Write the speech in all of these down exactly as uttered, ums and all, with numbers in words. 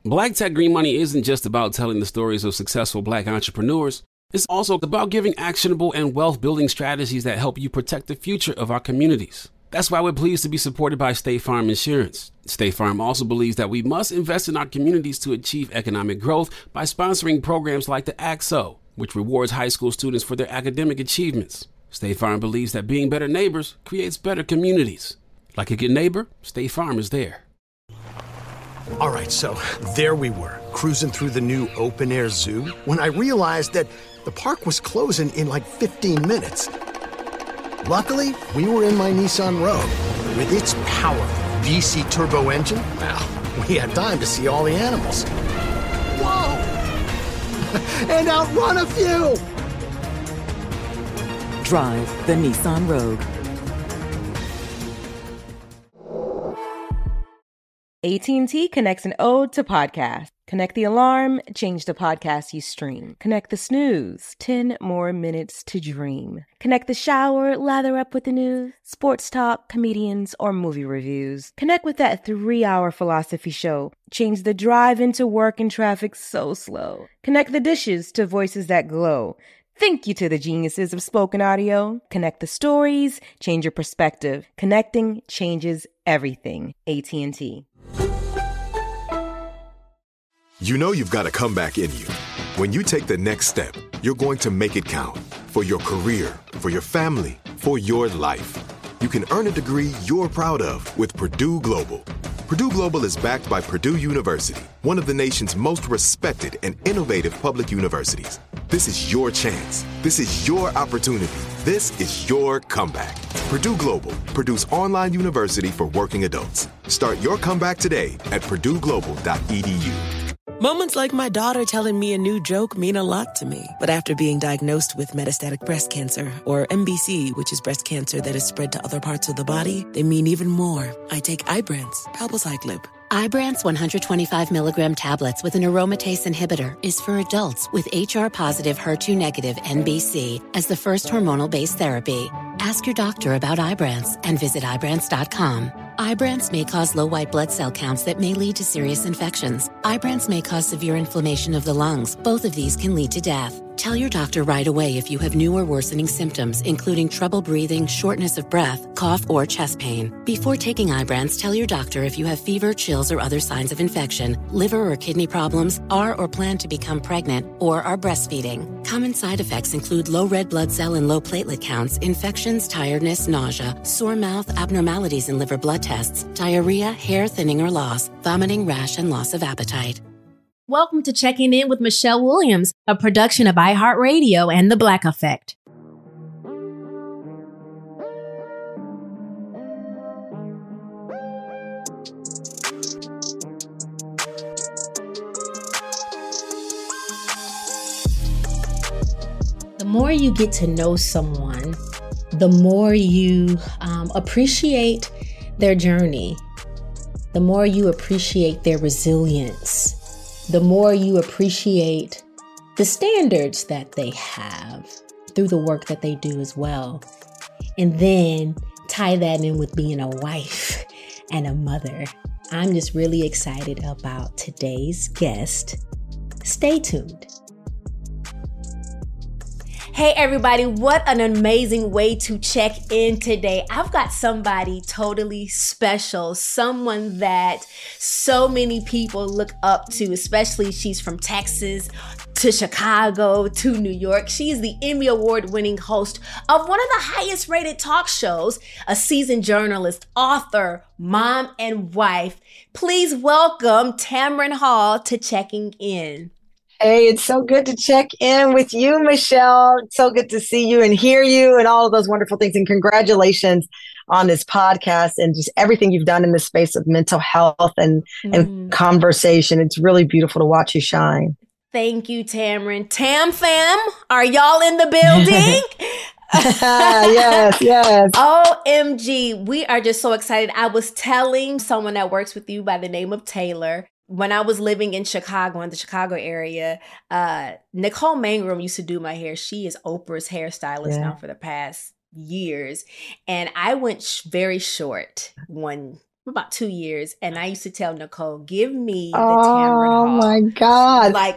Black Tech Green Money isn't just about telling the stories of successful Black entrepreneurs. It's also about giving actionable and wealth-building strategies that help you protect the future of our communities. That's why we're pleased to be supported by State Farm Insurance. State Farm also believes that we must invest in our communities to achieve economic growth by sponsoring programs like the A X O, which rewards high school students for their academic achievements. State Farm believes that being better neighbors creates better communities. Like a good neighbor, State Farm is there. All right, so there we were, cruising through the new open-air zoo, when I realized that the park was closing in like fifteen minutes. Luckily, we were in my Nissan Rogue. With its powerful V C turbo engine, well, we had time to see all the animals. Whoa! And outrun a few! Drive the Nissan Rogue. A T and T connects an ode to podcasts. Connect the alarm, change the podcast you stream. Connect the snooze, ten more minutes to dream. Connect the shower, lather up with the news, sports talk, comedians, or movie reviews. Connect with that three-hour philosophy show. Change the drive into work and traffic so slow. Connect the dishes to voices that glow. Thank you to the geniuses of spoken audio. Connect the stories, change your perspective. Connecting changes everything. A T and T. You know you've got a comeback in you. When you take the next step, you're going to make it count. For your career, for your family, for your life. You can earn a degree you're proud of with Purdue Global. Purdue Global is backed by Purdue University, one of the nation's most respected and innovative public universities. This is your chance. This is your opportunity. This is your comeback. Purdue Global, Purdue's online university for working adults. Start your comeback today at purdue global dot e d u. Moments like my daughter telling me a new joke mean a lot to me. But after being diagnosed with metastatic breast cancer, or M B C, which is breast cancer that is spread to other parts of the body, they mean even more. I take Ibrance, palbociclib. Ibrance one hundred twenty-five milligram tablets with an aromatase inhibitor is for adults with H R-positive, H E R two negative M B C as the first hormonal-based therapy. Ask your doctor about Ibrance and visit Ibrance dot com. Ibrance may cause low white blood cell counts that may lead to serious infections. Ibrance may cause severe inflammation of the lungs. Both of these can lead to death. Tell your doctor right away if you have new or worsening symptoms, including trouble breathing, shortness of breath, cough, or chest pain. Before taking Ibrance, tell your doctor if you have fever, chills, or other signs of infection, liver or kidney problems, are or plan to become pregnant, or are breastfeeding. Common side effects include low red blood cell and low platelet counts, infections, tiredness, nausea, sore mouth, abnormalities in liver blood tests, diarrhea, hair thinning or loss, vomiting, rash, and loss of appetite. Welcome to Checking In with Michelle Williams, a production of iHeartRadio and The Black Effect. The more you get to know someone, the more you um, appreciate their journey, the more you appreciate their resilience, the more you appreciate the standards that they have through the work that they do as well. And then tie that in with being a wife and a mother. I'm just really excited about today's guest. Stay tuned. Hey everybody, what an amazing way to check in today. I've got somebody totally special, someone that so many people look up to, especially she's from Texas to Chicago to New York. She is the Emmy Award winning host of one of the highest rated talk shows, a seasoned journalist, author, mom, and wife. Please welcome Tamron Hall to Checking In. Hey, it's so good to check in with you, Michelle. It's so good to see you and hear you and all of those wonderful things. And congratulations on this podcast and just everything you've done in the space of mental health and, mm. and conversation. It's really beautiful to watch you shine. Thank you, Tamron. Tam fam, are y'all in the building? Yes, yes. O M G, we are just so excited. I was telling someone that works with you by the name of Taylor, when I was living in Chicago, in the Chicago area, uh, Nicole Mangrum used to do my hair. She is Oprah's hairstylist yeah. now for the past years. And I went sh- very short one about two years. And I used to tell Nicole, give me the oh, Tamron Hall. Oh my God. Like,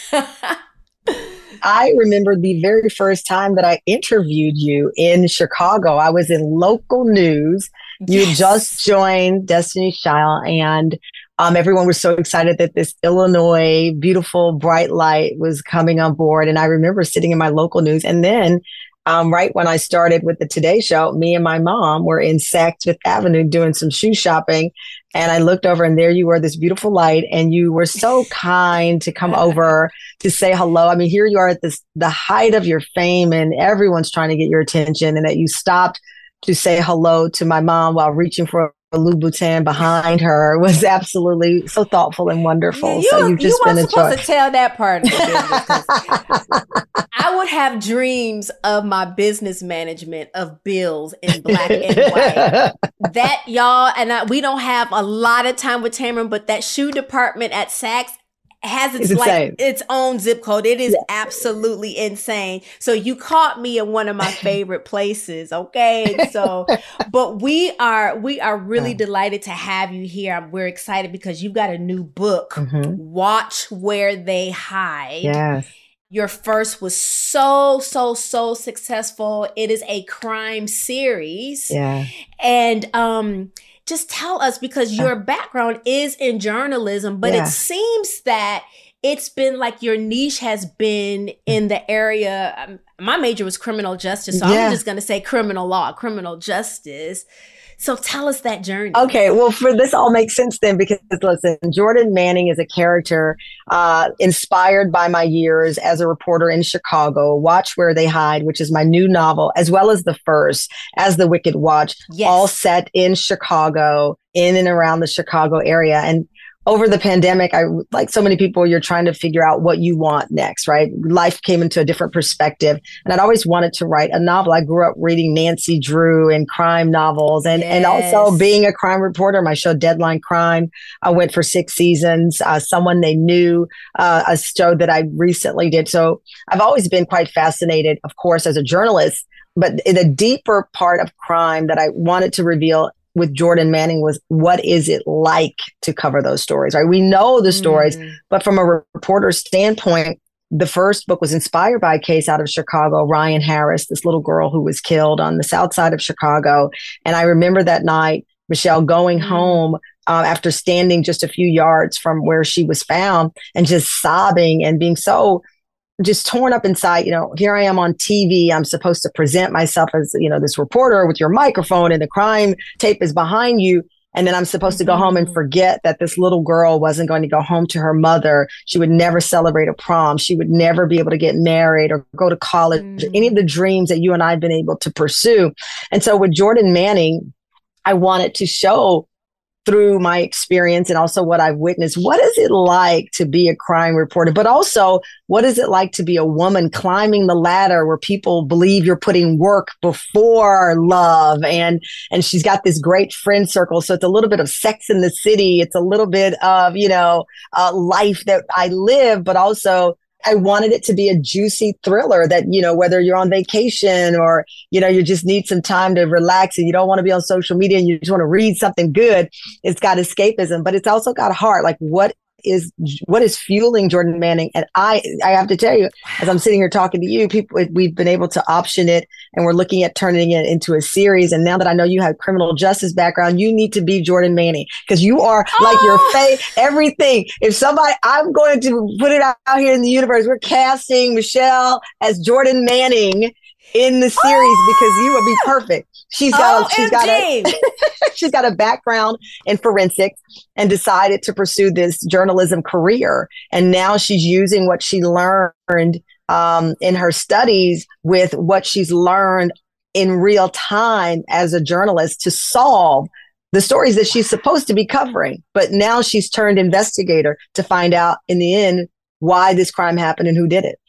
I remember the very first time that I interviewed you in Chicago. I was in local news. You yes. just joined Destiny's Child, and um, everyone was so excited that this Illinois beautiful bright light was coming on board. And I remember sitting in my local news. And then um, right when I started with the Today Show, me and my mom were in Saks Fifth Avenue doing some shoe shopping. And I looked over, and there you were, this beautiful light, and you were so kind to come over to say hello. I mean, here you are at this the height of your fame, and everyone's trying to get your attention, and that you stopped to say hello to my mom while reaching for a Louboutin behind her was absolutely so thoughtful and wonderful. You, so you've just you been weren't a supposed choice. to tell that part of the business. I would have dreams of my business management of bills in black and white. That, y'all, and I, we don't have a lot of time with Tamron, but that shoe department at Saks has its it's like its own zip code. It is yeah. absolutely insane. So you caught me in one of my favorite places. Okay. So, but we are, we are really yeah. delighted to have you here. We're excited because you've got a new book, mm-hmm. Watch Where They Hide. Yes. Your first was so, so, so successful. It is a crime series. Yeah. And, um, just tell us, because your background is in journalism, but yeah. it seems that it's been like your niche has been in the area. Um, my major was criminal justice, so yeah. I'm just going to say criminal law, criminal justice. So tell us that journey. Okay, well, for this all makes sense then, because listen, Jordan Manning is a character uh, inspired by my years as a reporter in Chicago. Watch Where They Hide, which is my new novel, as well as the first, As the Wicked Watch, yes. all set in Chicago, in and around the Chicago area. And over the pandemic, I, like so many people, you're trying to figure out what you want next, right? Life came into a different perspective. And I'd always wanted to write a novel. I grew up reading Nancy Drew and crime novels, and, yes. and also being a crime reporter. My show, Deadline Crime, I went for six seasons. Uh, Someone They Knew, uh, a show that I recently did. So I've always been quite fascinated, of course, as a journalist. But the deeper part of crime that I wanted to reveal with Jordan Manning was, what is it like to cover those stories, right? We know the stories, mm. but from a reporter's standpoint, the first book was inspired by a case out of Chicago, Ryan Harris, this little girl who was killed on the south side of Chicago. And I remember that night, Michelle, going mm. home uh, after standing just a few yards from where she was found and just sobbing and being so just torn up inside. You know, here I am on T V. I'm supposed to present myself as, you know, this reporter with your microphone, and the crime tape is behind you. And then I'm supposed to go mm-hmm. home and forget that this little girl wasn't going to go home to her mother. She would never celebrate a prom. She would never be able to get married or go to college, mm-hmm. any of the dreams that you and I have been able to pursue. And so with Jordan Manning, I wanted to show, through my experience and also what I've witnessed, what is it like to be a crime reporter, but also what is it like to be a woman climbing the ladder where people believe you're putting work before love. And, and she's got this great friend circle. So it's a little bit of Sex in the City. It's a little bit of, you know, uh, life that I live, but also I wanted it to be a juicy thriller that, you know, whether you're on vacation or, you know, you just need some time to relax and you don't want to be on social media and you just want to read something good. It's got escapism, but it's also got heart. Like, what is, what is fueling Jordan Manning? And I, I have to tell you, as I'm sitting here talking to you, people, we've been able to option it, and we're looking at turning it into a series. And now that I know you have criminal justice background, you need to be Jordan Manning, because you are oh. like your face, everything. If somebody, I'm going to put it out here in the universe. We're casting Michelle as Jordan Manning in the series oh. because you will be perfect. She's got, a, she's got a, she's got a background in forensics and decided to pursue this journalism career. And now she's using what she learned um, in her studies with what she's learned in real time as a journalist to solve the stories that she's supposed to be covering. But now she's turned investigator to find out in the end why this crime happened and who did it.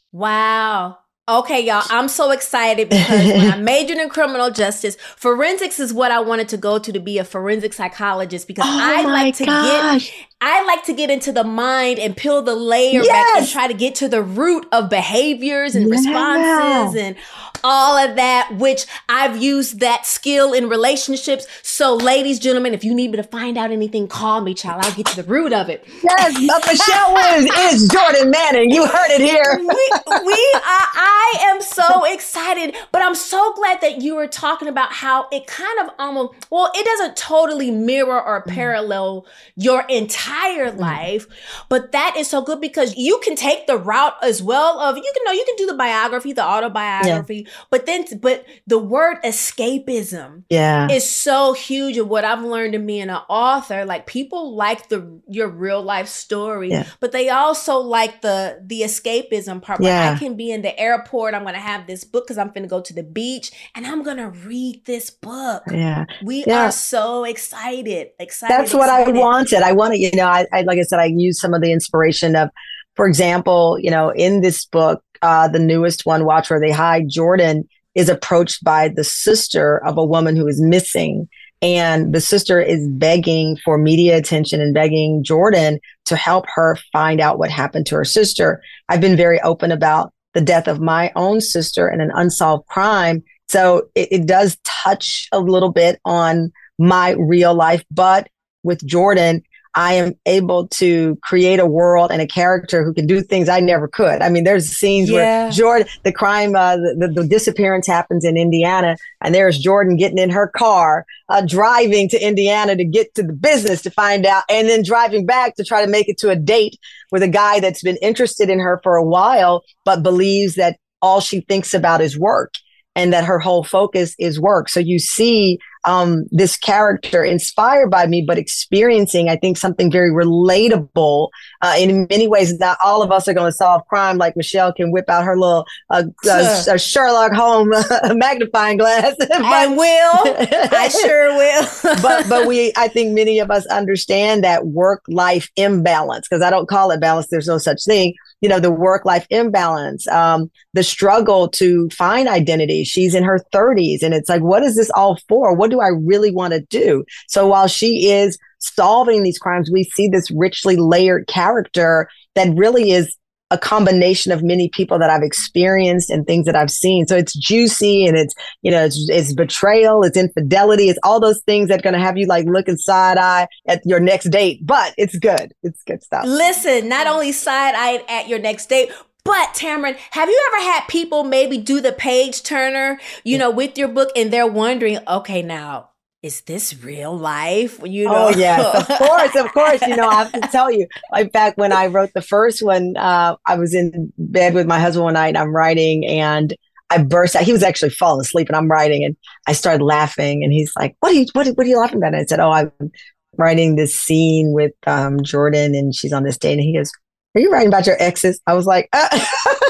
Wow. Okay, y'all, I'm so excited because when I majored in criminal justice, forensics is what I wanted to go to to be a forensic psychologist, because oh I like to gosh. get I like to get into the mind and peel the layer yes. back and try to get to the root of behaviors and yeah. responses and all of that, which I've used that skill in relationships. So ladies, gentlemen, if you need me to find out anything, call me, child. I'll get to the root of it. Yes, but Michelle Williams is Jordan Manning. You heard it here. we, we I, I am so excited, but I'm so glad that you were talking about how it kind of almost, well, it doesn't totally mirror or parallel your entire life, but that is so good because you can take the route as well of, you can know, you can do the biography, the autobiography, yeah. but then, but the word escapism yeah. is so huge of what I've learned in being an author. Like people like the, your real life story, yeah. but they also like the, the escapism part. Yeah. Where I can be in the airport. I'm going to have this book because I'm going to go to the beach and I'm going to read this book. Yeah. We yeah. are so excited. Excited. That's what excited. I wanted. I wanted, you know, I, I, like I said, I used some of the inspiration of, for example, you know, in this book, uh, the newest one, Watch Where They Hide, Jordan is approached by the sister of a woman who is missing. And the sister is begging for media attention and begging Jordan to help her find out what happened to her sister. I've been very open about the death of my own sister and an unsolved crime. So it, it does touch a little bit on my real life. But with Jordan, I am able to create a world and a character who can do things I never could. I mean, there's scenes yeah. where Jordan, the crime, uh, the, the disappearance happens in Indiana, and there's Jordan getting in her car, uh, driving to Indiana to get to the business to find out, and then driving back to try to make it to a date with a guy that's been interested in her for a while, but believes that all she thinks about is work and that her whole focus is work. So you see um, this character inspired by me, but experiencing, I think, something very relatable. Uh, in many ways, not all of us are going to solve crime like Michelle can whip out her little uh, uh, uh, Sherlock Holmes magnifying glass. but, I will. I sure will. but but we, I think many of us understand that work-life imbalance, because I don't call it balance. There's no such thing. You know, the work-life imbalance, um, the struggle to find identity. She's in her thirties and it's like, what is this all for? What do I really want to do? So while she is solving these crimes, we see this richly layered character that really is a combination of many people that I've experienced and things that I've seen. So it's juicy and it's, you know, it's, it's betrayal, it's infidelity, it's all those things that are going to have you like looking side eye at your next date, but it's good. It's good stuff. Listen, not only side eye at your next date, but Tamron, have you ever had people maybe do the page turner, you know, with your book and they're wondering, okay, now, is this real life? You know? Oh, yes, of course, of course. You know, I have to tell you, in fact, when I wrote the first one, uh, I was in bed with my husband one night and I'm writing and I burst out. He was actually falling asleep and I'm writing and I started laughing and he's like, what are you, what, what are you laughing about? And I said, oh, I'm writing this scene with um, Jordan and she's on this date. And he goes, are you writing about your exes? I was like, uh.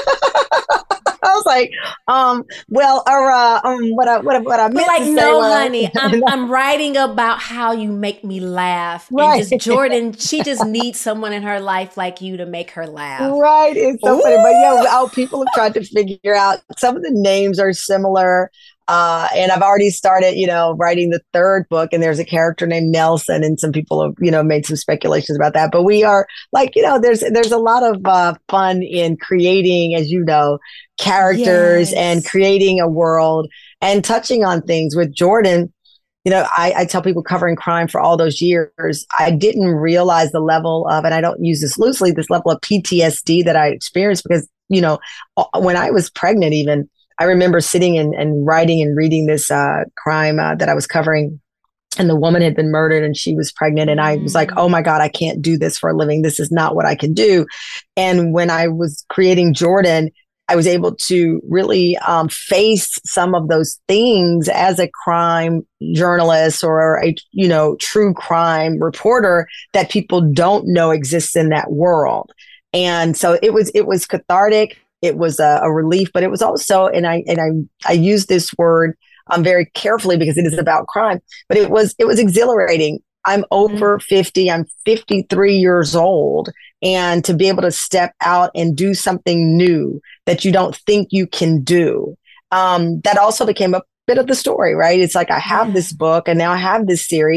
I was like, um, well, or, uh, um, what I, what, what I meant like, to say no, was, honey, I'm, I'm writing about how you make me laugh. Right. And just Jordan, she just needs someone in her life like you to make her laugh. Right. It's so Ooh. funny. But yeah, oh, people have tried to figure out some of the names are similar. Uh, and I've already started, you know, writing the third book and there's a character named Nelson and some people have, you know, made some speculations about that. But we are like, you know, there's, there's a lot of uh, fun in creating, as you know, characters yes. and creating a world and touching on things with Jordan. You know, I, I tell people covering crime for all those years, I didn't realize the level of, and I don't use this loosely, this level of P T S D that I experienced because, you know, when I was pregnant, even I remember sitting and, and writing and reading this uh, crime uh, that I was covering and the woman had been murdered and she was pregnant. And I was like, oh my God, I can't do this for a living. This is not what I can do. And when I was creating Jordan, I was able to really um, face some of those things as a crime journalist or a, you know, true crime reporter that people don't know exists in that world. And so it was, it was cathartic. It was a, a relief, but it was also, and I, and I, I use this word um, very carefully because it is about crime, but it was, it was exhilarating. I'm over mm-hmm. fifty, I'm fifty-three years old. And to be able to step out and do something new that you don't think you can do, um, that also became a bit of the story, right? It's like, I have this book and now I have this series,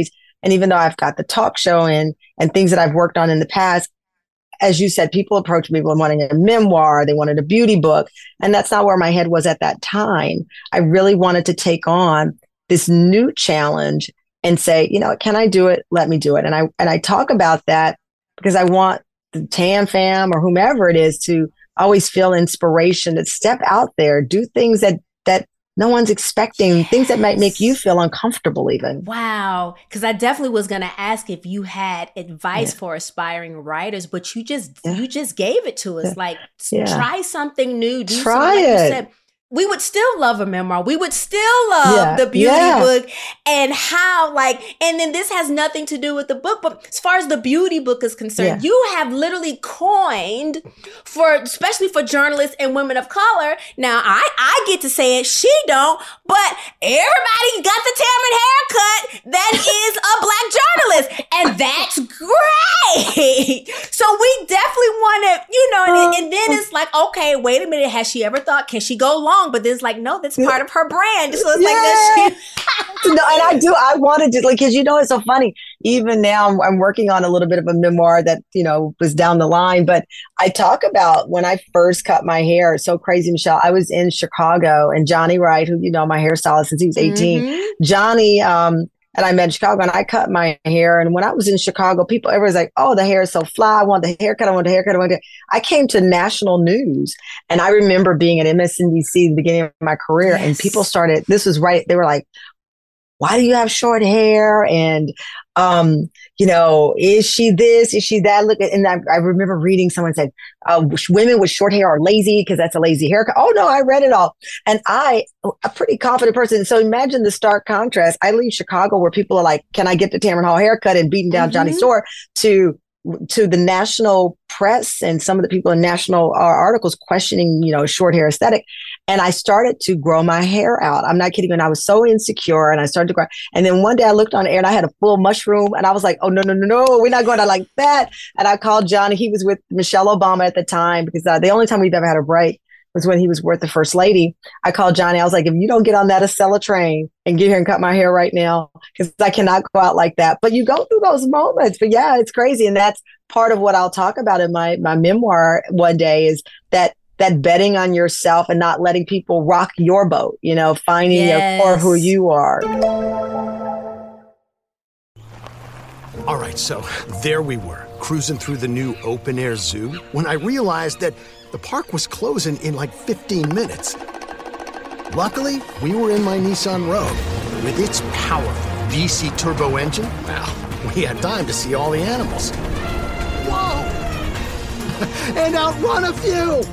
And even though I've got the talk show and, and things that I've worked on in the past, as you said, people approach me with wanting a memoir, they wanted a beauty book. And that's not where my head was at that time. I really wanted to take on this new challenge and say, you know, can I do it? Let me do it. And I, and I talk about that because I want the Tam Fam or whomever it is to always feel inspiration to step out there, do things that, that no one's expecting, yes. things that might make you feel uncomfortable even. Wow. Because I definitely was going to ask if you had advice yeah. for aspiring writers, but you just yeah. you just gave it to us. Yeah. Like, yeah. try something new. Do try something, like it. you said. We would still love a memoir. We would still love yeah. the beauty yeah. book and how, like, and then this has nothing to do with the book, but as far as the beauty book is concerned, yeah. you have literally coined for, especially for journalists and women of color. Now, I, I get to say it, she don't, but everybody got the Tamron haircut that is a Black journalist, and that's great. So we definitely want to, you know, and, and then it's like, okay, wait a minute, has she ever thought, can she go long? But then it's like, no, that's part of her brand. So it's yeah. like that. She- no, and I do. I wanted to, like, because you know, it's so funny. Even now, I'm, I'm working on a little bit of a memoir that, you know, was down the line. But I talk about when I first cut my hair. It's so crazy, Michelle. I was in Chicago, and Johnny Wright, who, you know, my hairstylist since he was eighteen, mm-hmm. Johnny, um, and I met in Chicago, and I cut my hair. And when I was in Chicago, people, everyone's like, oh, the hair is so fly. I want the haircut. I want the haircut. I want the I came to national news. And I remember being at M S N B C at the beginning of my career. Yes. And people started, this was right. They were like, why do you have short hair? And, um, you know, is she this? Is she that? Look at, and I, I remember reading someone said, uh, women with short hair are lazy because that's a lazy haircut. Oh no, I read it all. And I, a pretty confident person. So imagine the stark contrast. I leave Chicago where people are like, can I get the Tamron Hall haircut and beating down mm-hmm. Johnny Storr, to to the national press and some of the people in national uh, articles questioning, you know, short hair aesthetic. And I started to grow my hair out. I'm not kidding. And I was so insecure, and I started to grow. And then one day I looked on air and I had a full mushroom, and I was like, oh, no, no, no, no, we're not going to like that. And I called Johnny. He was with Michelle Obama at the time, because uh, the only time we've ever had a break was when he was with the first lady. I called Johnny. I was like, if you don't get on that Acela train and get here and cut my hair right now, because I cannot go out like that. But you go through those moments. But yeah, it's crazy. And that's part of what I'll talk about in my, my memoir one day, is that that betting on yourself and not letting people rock your boat, you know, finding yes. your core, who you are. All right, so there we were, cruising through the new open-air zoo, when I realized that the park was closing in like fifteen minutes. Luckily, we were in my Nissan Rogue. With its powerful V C turbo engine, well, we had time to see all the animals. Whoa! And outrun a few!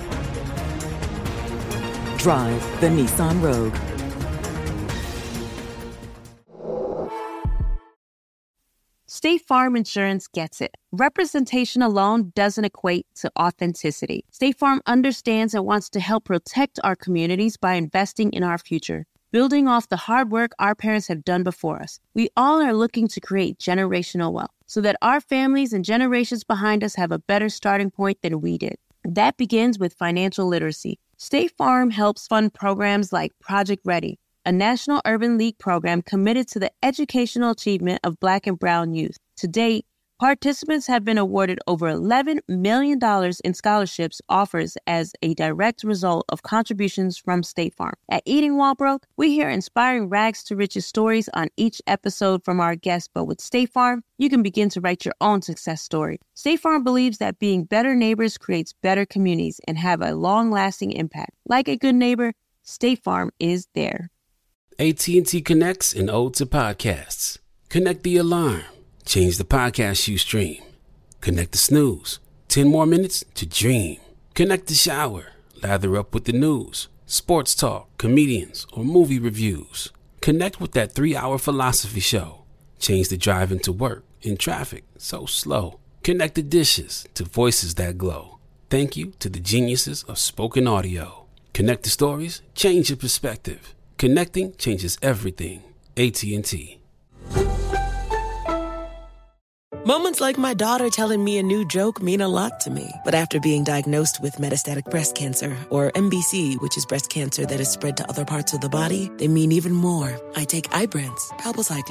Drive the Nissan Rogue. State Farm Insurance gets it. Representation alone doesn't equate to authenticity. State Farm understands and wants to help protect our communities by investing in our future, building off the hard work our parents have done before us. We all are looking to create generational wealth so that our families and generations behind us have a better starting point than we did. That begins with financial literacy. State Farm helps fund programs like Project Ready, a National Urban League program committed to the educational achievement of Black and Brown youth. To date, participants have been awarded over eleven million dollars in scholarships offers as a direct result of contributions from State Farm. At Eating While Broke, we hear inspiring rags to riches stories on each episode from our guests, but with State Farm, you can begin to write your own success story. State Farm believes that being better neighbors creates better communities and have a long-lasting impact. Like a good neighbor, State Farm is there. A T and T connects an ode to podcasts. Connect the alarm. Change the podcast you stream. Connect the snooze. Ten more minutes to dream. Connect the shower. Lather up with the news, sports talk, comedians, or movie reviews. Connect with that three-hour philosophy show. Change the drive into work in traffic so slow. Connect the dishes to voices that glow. Thank you to the geniuses of spoken audio. Connect the stories. Change your perspective. Connecting changes everything. A T and T. Moments like my daughter telling me a new joke mean a lot to me. But after being diagnosed with metastatic breast cancer, or M B C, which is breast cancer that is spread to other parts of the body, they mean even more. I take Ibrance, palbociclib.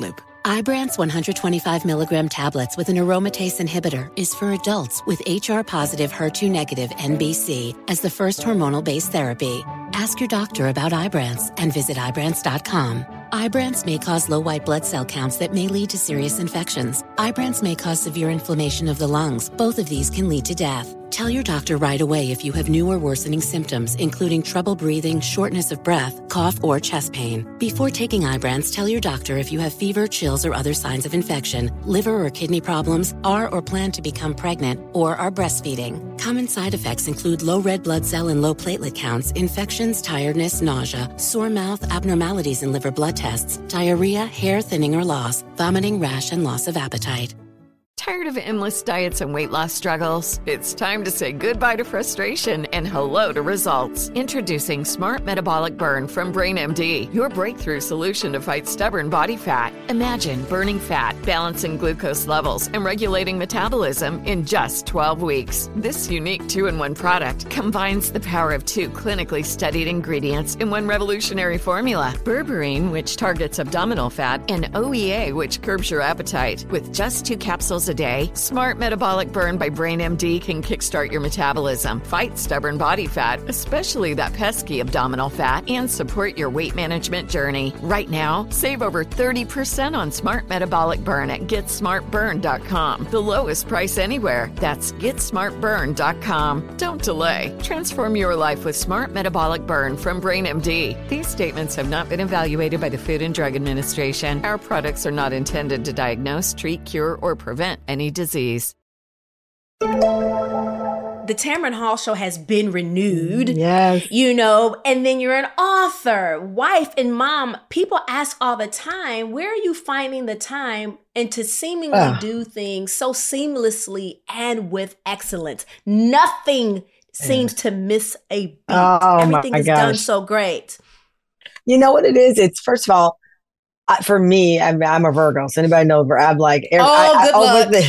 Ibrance one hundred twenty-five milligram tablets with an aromatase inhibitor is for adults with H R-positive, H E R two negative N B C as the first hormonal-based therapy. Ask your doctor about Ibrance and visit Ibrance dot com. Ibrance may cause low white blood cell counts that may lead to serious infections. Ibrance may cause severe inflammation of the lungs. Both of these can lead to death. Tell your doctor right away if you have new or worsening symptoms, including trouble breathing, shortness of breath, cough, or chest pain. Before taking Ibrance, tell your doctor if you have fever, chills, or other signs of infection, liver or kidney problems, are or plan to become pregnant, or are breastfeeding. Common side effects include low red blood cell and low platelet counts, infections, tiredness, nausea, sore mouth, abnormalities in liver blood tests, diarrhea, hair thinning or loss, vomiting, rash, and loss of appetite. Tired of endless diets and weight loss struggles? It's time to say goodbye to frustration and hello to results. Introducing Smart Metabolic Burn from BrainMD, your breakthrough solution to fight stubborn body fat. Imagine burning fat, balancing glucose levels, and regulating metabolism in just twelve weeks. This unique two-in-one product combines the power of two clinically studied ingredients in one revolutionary formula. Berberine, which targets abdominal fat, and O E A, which curbs your appetite. With just two capsules a day, Smart Metabolic Burn by BrainMD can kickstart your metabolism, fight stubborn body fat, especially that pesky abdominal fat, and support your weight management journey. Right now, save over thirty percent on Smart Metabolic Burn at get smart burn dot com. The lowest price anywhere. That's get smart burn dot com. Don't delay. Transform your life with Smart Metabolic Burn from BrainMD. These statements have not been evaluated by the Food and Drug Administration. Our products are not intended to diagnose, treat, cure, or prevent any disease. The Tamron Hall Show has been renewed. Yes. You know, and then you're an author, wife, and mom. People ask all the time, where are you finding the time and to seemingly uh. do things so seamlessly and with excellence? Nothing seems to miss a beat. Oh, Everything my is gosh. done so great. You know what it is? It's, first of all, I, for me, I'm, I'm a Virgo. So anybody knows where I'm like, every, oh, I, good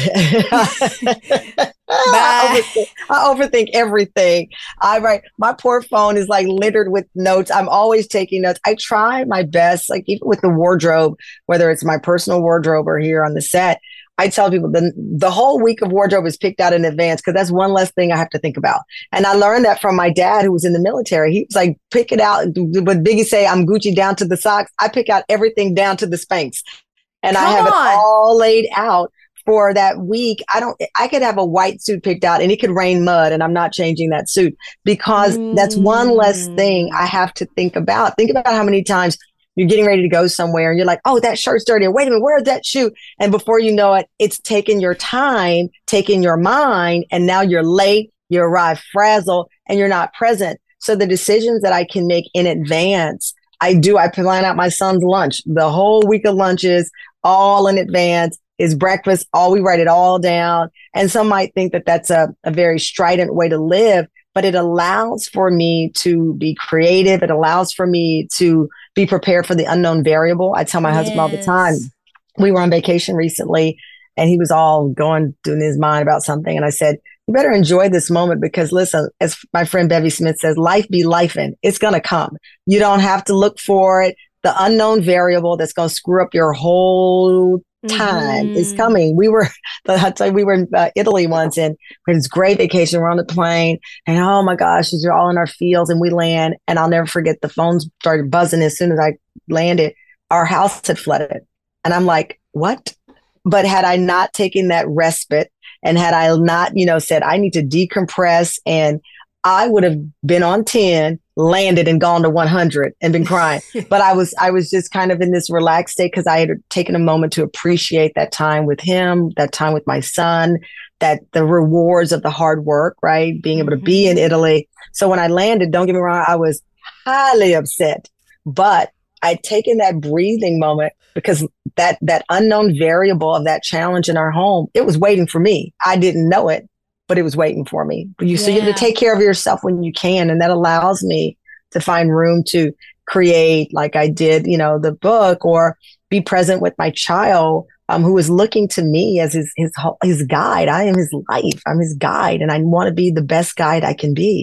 I luck. I, overthink, I overthink everything. I write, my poor phone is like littered with notes. I'm always taking notes. I try my best, like even with the wardrobe, whether it's my personal wardrobe or here on the set, I tell people the, the whole week of wardrobe is picked out in advance because that's one less thing I have to think about. And I learned that from my dad who was in the military. He was like, pick it out. When Biggie say, I'm Gucci down to the socks, I pick out everything down to the Spanx. And Come I have on. it all laid out for that week. I don't, I could have a white suit picked out and it could rain mud and I'm not changing that suit because mm. that's one less thing I have to think about. Think about how many times you're getting ready to go somewhere and you're like, oh, that shirt's dirty. Wait a minute, where's that shoe? And before you know it, it's taken your time, taken your mind, and now you're late, you arrive frazzled, and you're not present. So the decisions that I can make in advance, I do. I plan out my son's lunch, the whole week of lunches, all in advance. His breakfast, all we write it all down. And some might think that that's a, a very strident way to live, but it allows for me to be creative. It allows for me to be prepared for the unknown variable. I tell my yes. husband all the time, we were on vacation recently and he was all going through his mind about something. And I said, you better enjoy this moment because listen, as my friend Bevy Smith says, life be lifing. It's going to come. You don't have to look for it. The unknown variable that's going to screw up your whole time mm-hmm. is coming. We were, I tell you, we were in uh, Italy once and we had this great vacation. We're on the plane and oh my gosh, you're all in our fields and we land and I'll never forget the phones started buzzing as soon as I landed. Our house had flooded and I'm like, what? But had I not taken that respite and had I not, you know, said I need to decompress and I would have been on ten, landed and gone to one hundred and been crying. But I was, I was just kind of in this relaxed state because I had taken a moment to appreciate that time with him, that time with my son, that the rewards of the hard work, right? Being able to be in Italy. So when I landed, don't get me wrong, I was highly upset, but I'd taken that breathing moment because that, that unknown variable of that challenge in our home, it was waiting for me. I didn't know it, but it was waiting for me. You, yeah. So you have to take care of yourself when you can. And that allows me to find room to create, like I did, you know, the book or be present with my child um, who is looking to me as his, his, his guide. I am his life. I'm his guide. And I want to be the best guide I can be.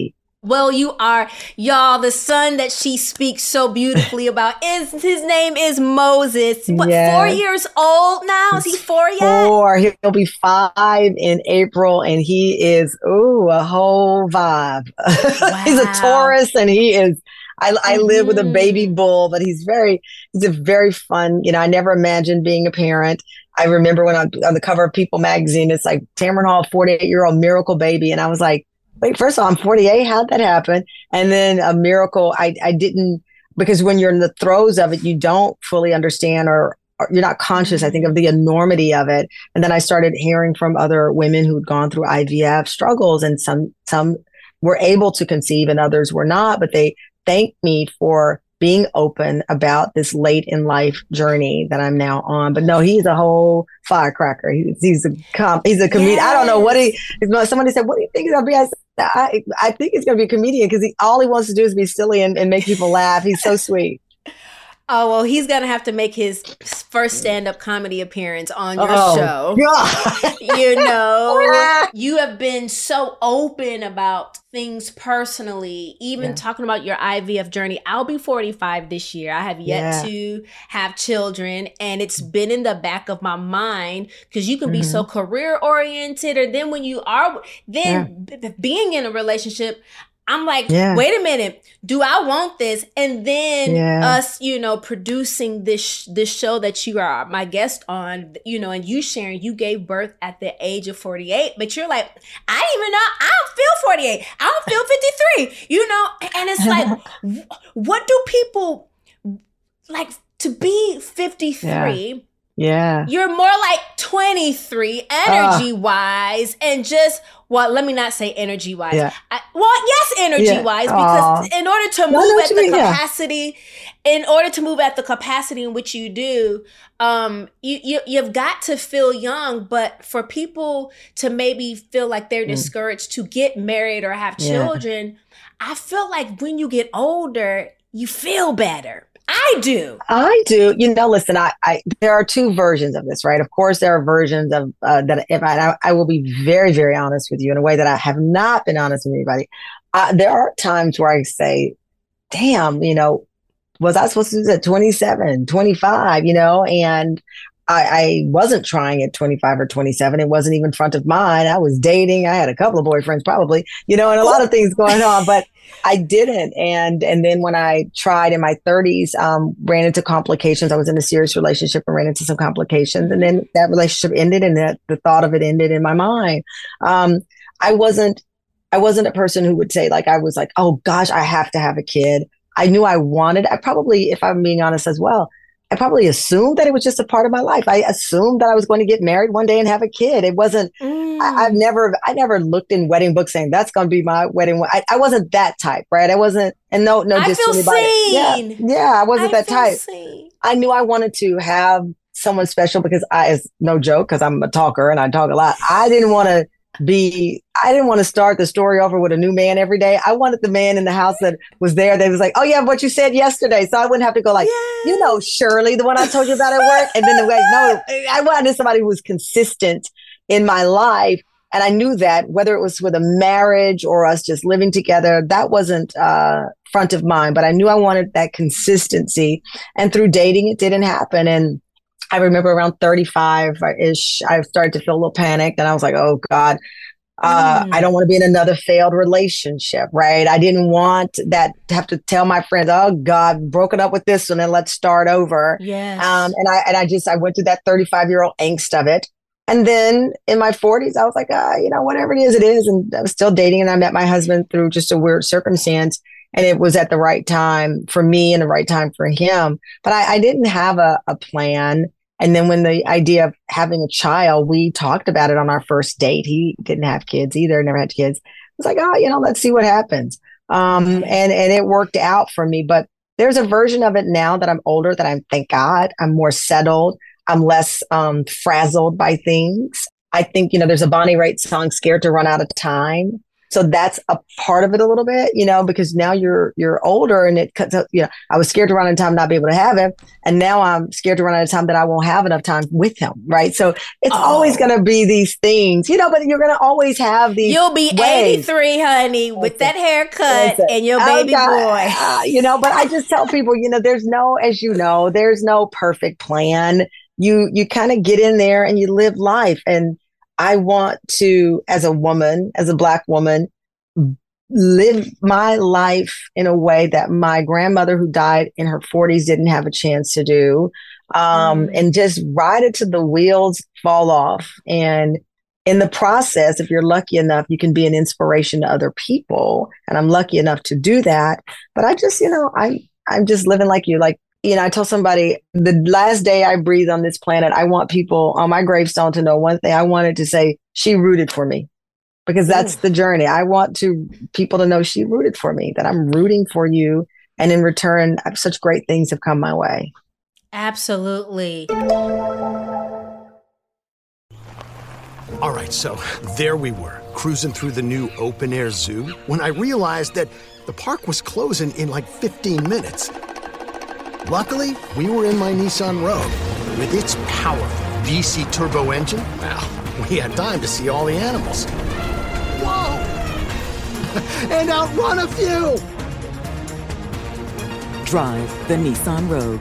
Well, you are, y'all. The son that she speaks so beautifully about is his name is Moses. What, yes. four years old now? Is he four yet? Four. He'll be five in April, and he is ooh a whole vibe. Wow. He's a Taurus, and he is. I, I live with a baby bull, but he's very, he's a very fun. You know, I never imagined being a parent. I remember when I'm on the cover of People magazine, it's like Tamron Hall, forty-eight year old miracle baby, and I was like, wait, first of all, I'm forty-eight. How'd that happen? And then a miracle. I, I didn't, because when you're in the throes of it, you don't fully understand or, or you're not conscious, I think, of the enormity of it. And then I started hearing from other women who'd gone through I V F struggles, and some, some were able to conceive and others were not, but they thanked me for being open about this late in life journey that I'm now on. But no, he's a whole firecracker. He's, he's a com- he's a comedian. Yes. I don't know what he, somebody said, what do you think he's going to be? I said, I, I think he's going to be a comedian because he, all he wants to do is be silly and, and make people laugh. He's so sweet. Oh, well, he's going to have to make his first stand-up comedy appearance on your oh, show. God. You know, you have been so open about things personally, even yeah. talking about your I V F journey. I'll be forty-five this year. I have yet yeah. to have children, and it's been in the back of my mind because you can mm-hmm. be so career-oriented, or then when you are, then yeah. b- being in a relationship, I'm like, yeah. wait a minute, do I want this? And then yeah. us, you know, producing this this show that you are my guest on, you know, and you sharing, you gave birth at the age of forty-eight, but you're like, I don't even know, I don't feel forty-eight, I don't feel fifty-three, you know? And it's like, what do people, like, to be fifty-three, yeah. Yeah. You're more like twenty-three energy uh, wise, and just, well, let me not say energy wise. Yeah. I, well, yes, energy yeah. wise, because uh, in order to move at the mean, capacity, yeah. in order to move at the capacity in which you do, um, you, you, you've got to feel young. But for people to maybe feel like they're mm. discouraged to get married or have children, yeah. I feel like when you get older, you feel better. I do. I do. You know, listen, I, I, there are two versions of this, right? Of course, there are versions of uh, that. If I, I will be very, very honest with you in a way that I have not been honest with anybody. Uh, there are times where I say, damn, you know, was I supposed to do that twenty-seven, twenty-five, you know, and I, I wasn't trying at twenty-five or twenty-seven. It wasn't even front of mind. I was dating. I had a couple of boyfriends probably, you know, and a lot of things going on, but I didn't. And and then when I tried in my thirties, um, ran into complications. I was in a serious relationship and ran into some complications. And then that relationship ended, and that the thought of it ended in my mind. Um, I wasn't, I wasn't a person who would say, like, I was like, oh gosh, I have to have a kid. I knew I wanted, I probably, if I'm being honest as well, I probably assumed that it was just a part of my life. I assumed that I was going to get married one day and have a kid. It wasn't, mm. I, I've never, I never looked in wedding books saying that's going to be my wedding. I, I wasn't that type, right? I wasn't, and no, no, I feel seen. Yeah, yeah, I wasn't I that type. Seen. I knew I wanted to have someone special because I, it's no joke, because I'm a talker and I talk a lot. I didn't want to be, I didn't want to start the story over with a new man every day. I wanted the man in the house that was there that was like, oh yeah, what you said yesterday. So I wouldn't have to go like, yes. you know, Shirley, the one I told you about at work. And then the way, no, I wanted somebody who was consistent in my life. And I knew that whether it was with a marriage or us just living together, that wasn't uh, front of mind, but I knew I wanted that consistency. And through dating, it didn't happen. And I remember around thirty-five-ish, I started to feel a little panicked, and I was like, oh God, uh, mm. I don't want to be in another failed relationship, right? I didn't want that to have to tell my friends, oh God, broken up with this one, and let's start over. Yes. Um, and I and I just, I went through that thirty-five-year-old angst of it. And then in my forties, I was like, ah, you know, whatever it is, it is. And I was still dating, and I met my husband through just a weird circumstance. And it was at the right time for me and the right time for him. But I, I didn't have a, a plan. And then when the idea of having a child, we talked about it on our first date. He didn't have kids either, never had kids. I was like, oh, you know, let's see what happens. Um, and, and it worked out for me. But there's a version of it now that I'm older, that I'm, thank God, I'm more settled. I'm less um, frazzled by things. I think, you know, there's a Bonnie Raitt song, Scared to Run Out of Time. So that's a part of it a little bit, you know, because now you're you're older and it cuts out, you know, I was scared to run out of time not be able to have him. And now I'm scared to run out of time that I won't have enough time with him. Right. So it's oh. always going to be these things, you know, but you're going to always have these. You'll be ways. eighty-three, honey, with Listen. that haircut Listen. and your baby oh, boy. Uh, you know, but I just tell people, you know, there's no, as you know, there's no perfect plan. You, you kind of get in there and you live life. And I want to, as a woman, as a Black woman, live my life in a way that my grandmother who died in her forties didn't have a chance to do. Um, mm. And just ride it till the wheels fall off. And in the process, if you're lucky enough, you can be an inspiration to other people. And I'm lucky enough to do that. But I just, you know, I, I'm just living like you, like, you know, I told somebody the last day I breathe on this planet, I want people on my gravestone to know one thing. I wanted to say, she rooted for me, because that's Ooh. the journey. I want to people to know she rooted for me, that I'm rooting for you. And in return, such great things have come my way. Absolutely. All right, so there we were, cruising through the new open air zoo when I realized that the park was closing in like fifteen minutes. Luckily, we were in my Nissan Rogue. With its powerful V C turbo engine, well, we had time to see all the animals. Whoa! And outrun a few! Drive the Nissan Rogue.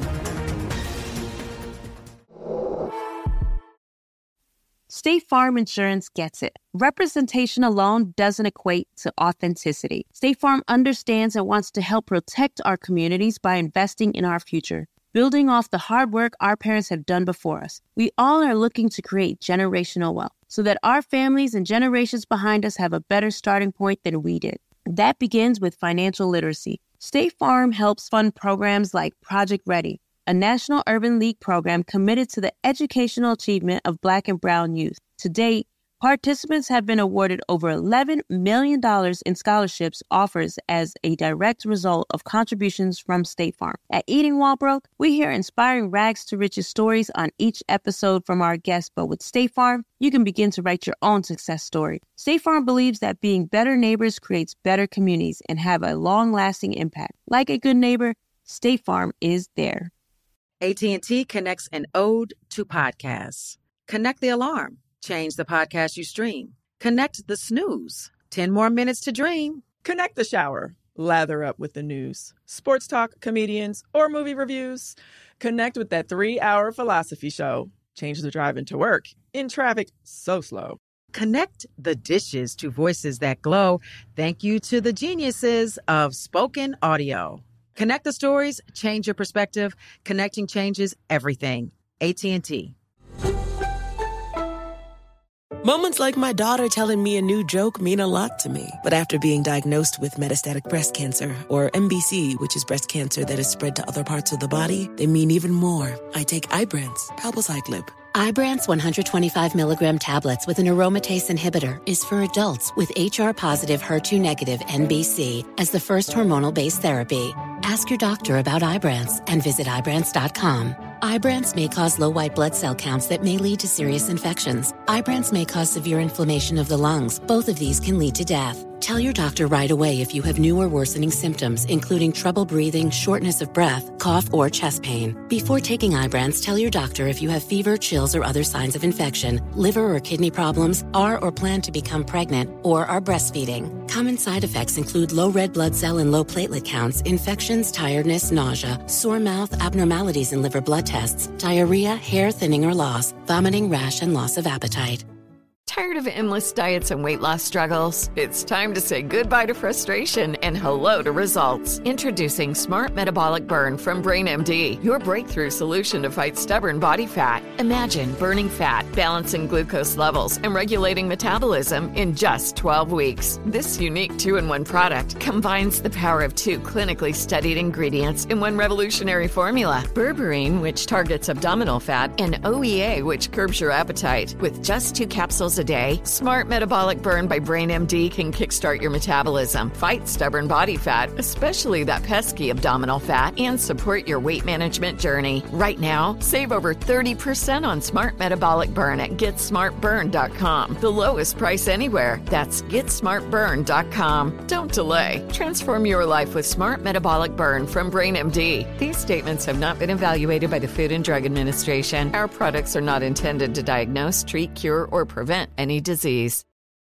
State Farm Insurance gets it. Representation alone doesn't equate to authenticity. State Farm understands and wants to help protect our communities by investing in our future, building off the hard work our parents have done before us. We all are looking to create generational wealth so that our families and generations behind us have a better starting point than we did. That begins with financial literacy. State Farm helps fund programs like Project Ready, a National Urban League program committed to the educational achievement of Black and Brown youth. To date, participants have been awarded over eleven million dollars in scholarships offers as a direct result of contributions from State Farm. At Eating While Broke, we hear inspiring rags to riches stories on each episode from our guests, but with State Farm, you can begin to write your own success story. State Farm believes that being better neighbors creates better communities and have a long-lasting impact. Like a good neighbor, State Farm is there. A T and T connects an ode to podcasts. Connect the alarm. Change the podcast you stream. Connect the snooze. ten more minutes to dream. Connect the shower. Lather up with the news. Sports talk, comedians, or movie reviews. Connect with that three-hour philosophy show. Change the drive into work in traffic so slow. Connect the dishes to voices that glow. Thank you to the geniuses of spoken audio. Connect the stories, change your perspective. Connecting changes everything. A T and T. Moments like my daughter telling me a new joke mean a lot to me. But after being diagnosed with metastatic breast cancer, or M B C, which is breast cancer that is spread to other parts of the body, they mean even more. I take Ibrance, palbociclib. Ibrance one hundred twenty-five milligram tablets with an aromatase inhibitor is for adults with H R positive, H E R two negative M B C as the first hormonal-based therapy. Ask your doctor about Ibrance and visit Ibrance dot com. Ibrance may cause low white blood cell counts that may lead to serious infections. Ibrance may cause severe inflammation of the lungs. Both of these can lead to death. Tell your doctor right away if you have new or worsening symptoms, including trouble breathing, shortness of breath, cough, or chest pain. Before taking Ibrance, tell your doctor if you have fever, chills, or other signs of infection, liver or kidney problems, are or plan to become pregnant, or are breastfeeding. Common side effects include low red blood cell and low platelet counts, infections, tiredness, nausea, sore mouth, abnormalities in liver blood tests, diarrhea, hair thinning or loss, vomiting, rash, and loss of appetite. Tired of endless diets and weight loss struggles? It's time to say goodbye to frustration and hello to results. Introducing Smart Metabolic Burn from BrainMD, your breakthrough solution to fight stubborn body fat. Imagine burning fat, balancing glucose levels, and regulating metabolism in just twelve weeks. This unique two-in-one product combines the power of two clinically studied ingredients in one revolutionary formula. Berberine, which targets abdominal fat, and O E A, which curbs your appetite. With just two capsules a day, Smart Metabolic Burn by BrainMD can kickstart your metabolism, fight stubborn body fat, especially that pesky abdominal fat, and support your weight management journey. Right now, save over thirty percent on Smart Metabolic Burn at get smart burn dot com. The lowest price anywhere. That's get smart burn dot com. Don't delay. Transform your life with Smart Metabolic Burn from BrainMD. These statements have not been evaluated by the Food and Drug Administration. Our products are not intended to diagnose, treat, cure, or prevent any disease.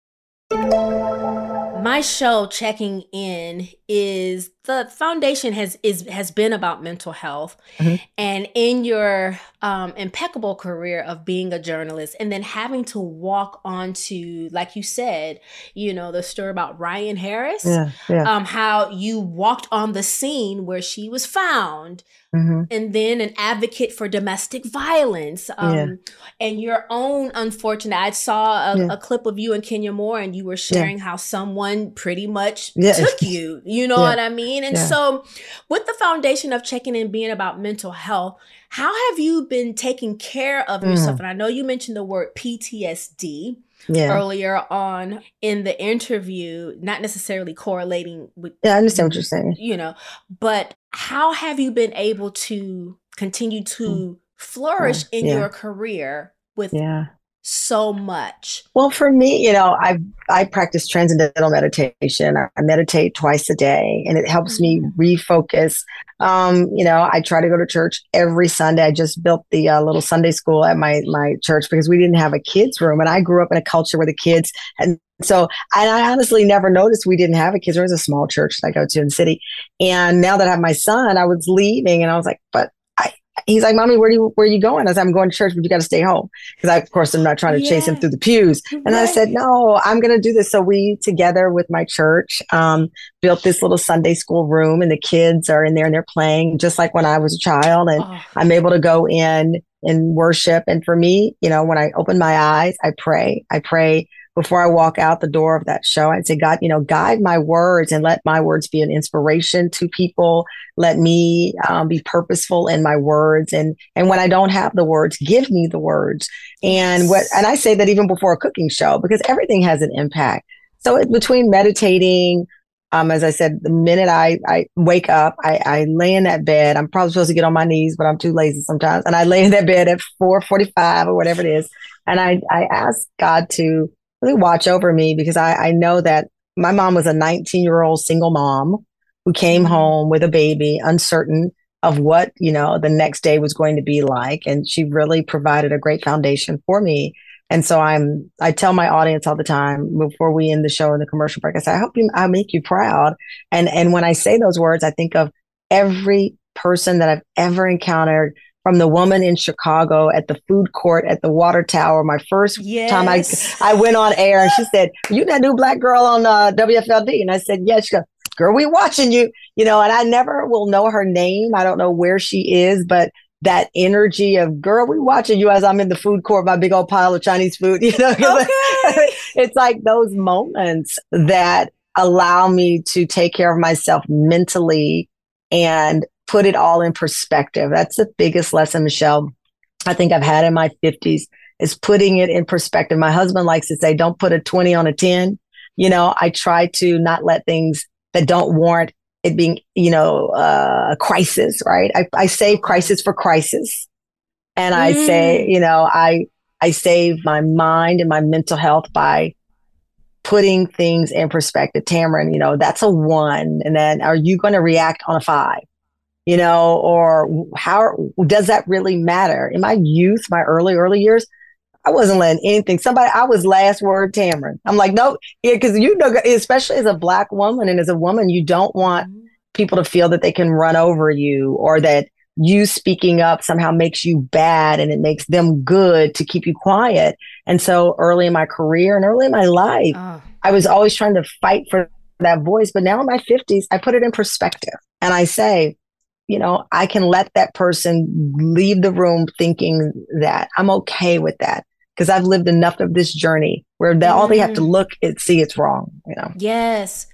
My show, Checking In, is the foundation has is has been about mental health. Mm-hmm. And in your um, impeccable career of being a journalist and then having to walk onto, like you said, you know, the story about Ryan Harris, yeah, yeah. Um, how you walked on the scene where she was found. Mm-hmm. And then an advocate for domestic violence, um, yeah. and your own unfortunate. I saw a, yeah. a clip of you and Kenya Moore, and you were sharing yeah. how someone pretty much yeah. took you. You know yeah. what I mean? And yeah. so, with the foundation of Checking In being about mental health, how have you been taking care of mm. yourself? And I know you mentioned the word P T S D. Yeah. Earlier on in the interview, not necessarily correlating with. Yeah, I understand what you're saying. You know, but how have you been able to continue to mm. flourish yeah. in yeah. your career with yeah. so much? Well, for me, you know, I I practice transcendental meditation. I meditate twice a day, and it helps mm-hmm. me refocus. Um, you know, I try to go to church every Sunday. I just built the uh, little Sunday school at my my church because we didn't have a kids room, and I grew up in a culture where the kids and so and I honestly never noticed we didn't have a kids room. It was a small church that I go to in the city, and now that I have my son, I was leaving, and I was like, but. He's like, Mommy, where do you, where are you going? I said, I'm going to church, but you got to stay home. Because I, of course, I'm not trying to yeah. chase him through the pews. And right. I said, no, I'm going to do this. So we, together with my church, um, built this little Sunday school room, and the kids are in there and they're playing just like when I was a child. And oh. I'm able to go in and worship. And for me, you know, when I open my eyes, I pray. I pray before I walk out the door of that show. I'd say, God, you know, guide my words and let my words be an inspiration to people. Let me um, be purposeful in my words. And, and when I don't have the words, give me the words. And what, and I say that even before a cooking show, because everything has an impact. So it, between meditating, um, as I said, the minute I, I wake up, I, I lay in that bed. I'm probably supposed to get on my knees, but I'm too lazy sometimes. And I lay in that bed at four forty-five or whatever it is. And I, I ask God to really watch over me, because I, I know that my mom was a nineteen year old single mom who came home with a baby, uncertain of what, you know, the next day was going to be like. And she really provided a great foundation for me. And so I'm, I tell my audience all the time before we end the show in the commercial break, I say, I hope you, I make you proud. And, and when I say those words, I think of every person that I've ever encountered, from the woman in Chicago at the food court at the Water Tower. My first yes. time I I went on air, and she said, "You that new black girl on uh, W F L D?" And I said, "Yes." She goes, "Girl, we watching you." You know, and I never will know her name. I don't know where she is, but that energy of, girl, we watching you as I'm in the food court, my big old pile of Chinese food. You know, okay. It's like those moments that allow me to take care of myself mentally and put it all in perspective. That's the biggest lesson, Michelle, I think I've had in my fifties, is putting it in perspective. My husband likes to say, don't put a twenty on a ten. You know, I try to not let things that don't warrant it being, you know, uh, a crisis, right? I, I save crisis for crisis. And I mm. say, you know, I, I save my mind and my mental health by putting things in perspective. Tamron, you know, that's a one. And then are you going to react on a five? You know, or how does that really matter? In my youth, my early, early years, I wasn't letting anything. Somebody, I was last word Tamron. I'm like, no, yeah, because you know, especially as a Black woman and as a woman, you don't want people to feel that they can run over you, or that you speaking up somehow makes you bad and it makes them good to keep you quiet. And so early in my career and early in my life, oh. I was always trying to fight for that voice. But now in my fifties, I put it in perspective and I say, you know, I can let that person leave the room thinking that I'm okay with that, because I've lived enough of this journey where they, mm. all they have to look and see it's wrong, you know? Yes.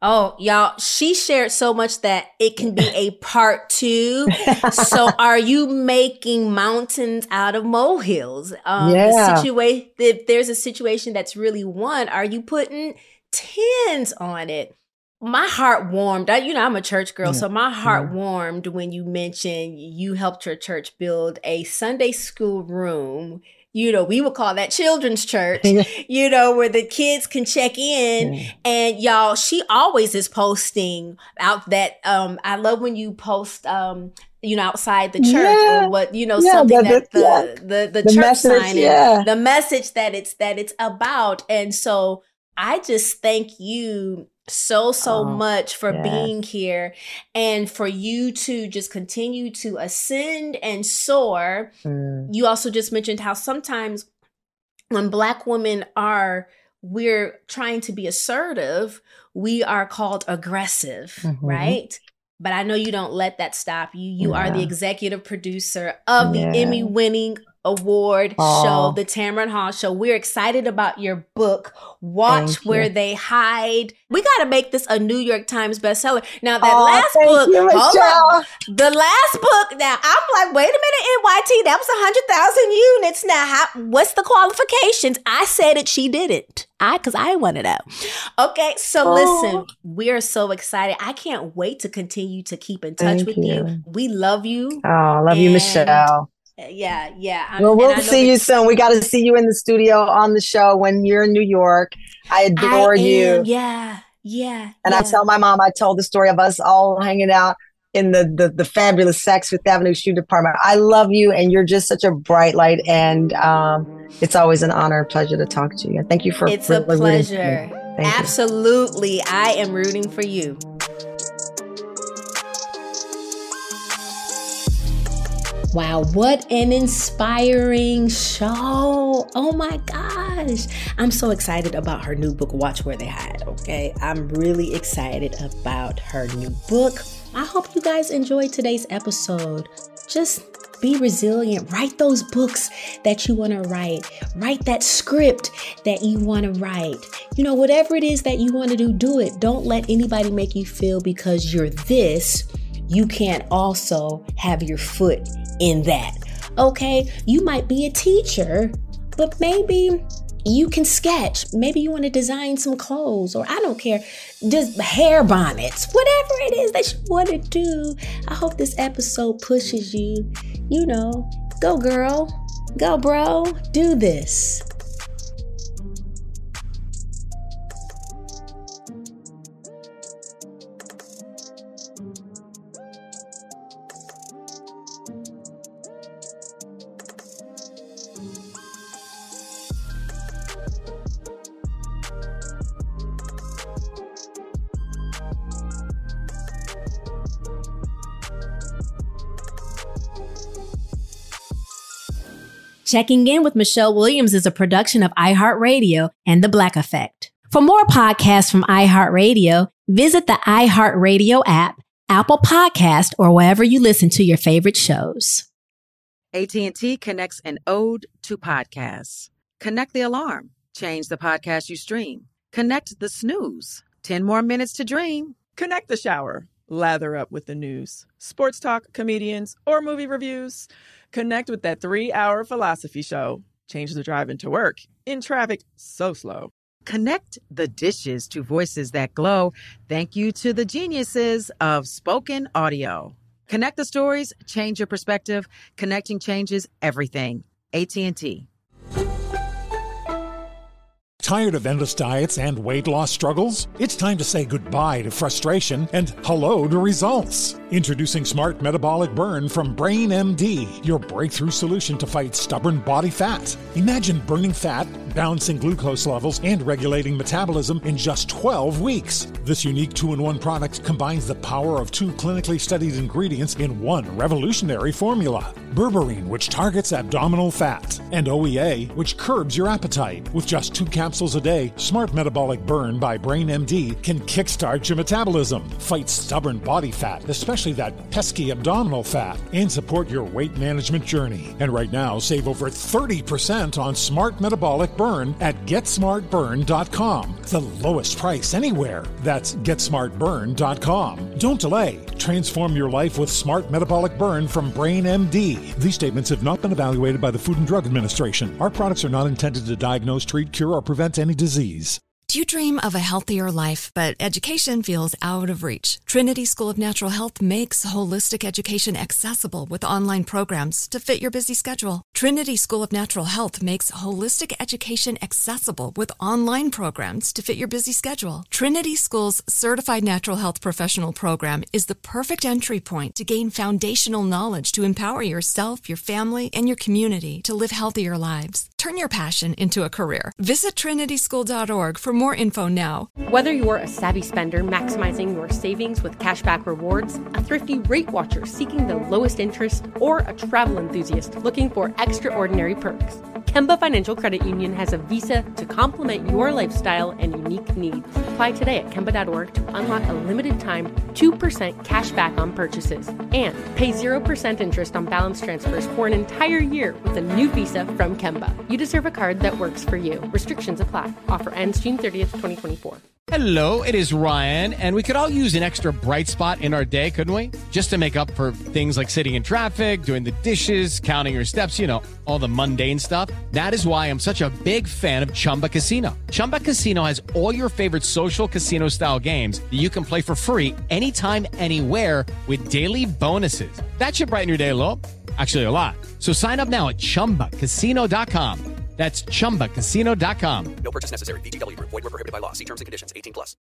Oh, y'all, she shared so much that it can be a part two. So are you making mountains out of molehills? Um, yeah. The situa- if there's a situation that's really one, are you putting tens on it? My heart warmed. I, you know, I'm a church girl, yeah. so my heart yeah. warmed when you mentioned you helped your church build a Sunday school room. You know, we would call that children's church, you know, where the kids can check in. Yeah. And y'all, she always is posting out that, um, I love when you post, um, you know, outside the church yeah. or what, you know, yeah, something the, that the, yeah. the, the, the, the church message, sign yeah. and the message that it's, that it's about. And so I just thank you so, so oh, much for yes. being here and for you to just continue to ascend and soar. Mm. You also just mentioned how sometimes when Black women are, we're trying to be assertive, we are called aggressive, mm-hmm. right? But I know you don't let that stop you. You yeah. are the executive producer of yeah. the Emmy-winning award Aww. show, the Tamron Hall Show. We're excited about your book, Watch Thank Where you. They Hide. We got to make this a New York Times bestseller. Now, that Aww, last book, you, hold on, the last book, now I'm like, wait a minute, N Y T, that was one hundred thousand units. Now, how, what's the qualifications? I said it, she didn't. I, because I want it out. Okay, so Aww. listen, we are so excited. I can't wait to continue to keep in touch Thank with you. you. We love you. Oh, I love you, Michelle. Yeah, yeah. I'm, well, we'll see you soon. We got to see you in the studio on the show when you're in New York. I adore I you. Am, yeah, yeah. And yeah. I tell my mom, I told the story of us all hanging out in the, the, the fabulous Saks Fifth Avenue shoe department. I love you, and you're just such a bright light. And um, it's always an honor and pleasure to talk to you. Thank you for It's for, a for pleasure. Thank Absolutely. You. I am rooting for you. Wow, what an inspiring show. Oh my gosh. I'm so excited about her new book, Watch Where They Hide, okay? I'm really excited about her new book. I hope you guys enjoyed today's episode. Just be resilient. Write those books that you want to write. Write that script that you want to write. You know, whatever it is that you want to do, do it. Don't let anybody make you feel because you're this, you can't also have your foot in that. Okay, you might be a teacher, but maybe you can sketch. Maybe you want to design some clothes, or I don't care, just hair bonnets, whatever it is that you want to do. I hope this episode pushes you, you know, go girl, go bro, do this. Checking In with Michelle Williams is a production of iHeartRadio and The Black Effect. For more podcasts from iHeartRadio, visit the iHeartRadio app, Apple Podcast, or wherever you listen to your favorite shows. A T and T connects an ode to podcasts. Connect the alarm. Change the podcast you stream. Connect the snooze. ten more minutes to dream. Connect the shower. Lather up with the news, sports talk, comedians, or movie reviews. Connect with that three-hour philosophy show. Change the drive into work in traffic so slow. Connect the dishes to voices that glow. Thank you to the geniuses of spoken audio. Connect the stories, change your perspective. Connecting changes everything. A T and T. Tired of endless diets and weight loss struggles? It's time to say goodbye to frustration and hello to results. Introducing Smart Metabolic Burn from Brain M D, your breakthrough solution to fight stubborn body fat. Imagine burning fat, balancing glucose levels, and regulating metabolism in just twelve weeks. This unique two-in-one product combines the power of two clinically studied ingredients in one revolutionary formula. Berberine, which targets abdominal fat, and O E A, which curbs your appetite. With just two capsules a day, Smart Metabolic Burn by Brain M D can kickstart your metabolism, fight stubborn body fat, especially that pesky abdominal fat, and support your weight management journey. And right now, save over thirty percent on Smart Metabolic Burn. Burn at get smart burn dot com. The lowest price anywhere. That's get smart burn dot com. Don't delay. Transform your life with Smart Metabolic Burn from Brain M D. These statements have not been evaluated by the Food and Drug Administration. Our products are not intended to diagnose, treat, cure, or prevent any disease. Do you dream of a healthier life, but education feels out of reach? Trinity School of Natural Health makes holistic education accessible with online programs to fit your busy schedule. Trinity School of Natural Health makes holistic education accessible with online programs to fit your busy schedule. Trinity School's Certified Natural Health Professional Program is the perfect entry point to gain foundational knowledge to empower yourself, your family, and your community to live healthier lives. Turn your passion into a career. Visit trinity school dot org for more info now. Whether you're a savvy spender maximizing your savings with cashback rewards, a thrifty rate watcher seeking the lowest interest, or a travel enthusiast looking for extraordinary perks, Kemba Financial Credit Union has a visa to complement your lifestyle and unique needs. Apply today at kemba dot org to unlock a limited time two percent cash back on purchases and pay zero percent interest on balance transfers for an entire year with a new visa from Kemba. You deserve a card that works for you. Restrictions apply. Offer ends June thirtieth, twenty twenty-four. Hello, it is Ryan, and we could all use an extra bright spot in our day, couldn't we? Just to make up for things like sitting in traffic, doing the dishes, counting your steps, you know, all the mundane stuff. That is why I'm such a big fan of Chumba Casino. Chumba Casino has all your favorite social casino-style games that you can play for free anytime, anywhere with daily bonuses. That should brighten your day a little. Actually, a lot. So sign up now at chumba casino dot com. That's chumba casino dot com. No purchase necessary. V G W Group. Void where prohibited by law. See terms and conditions. eighteen plus.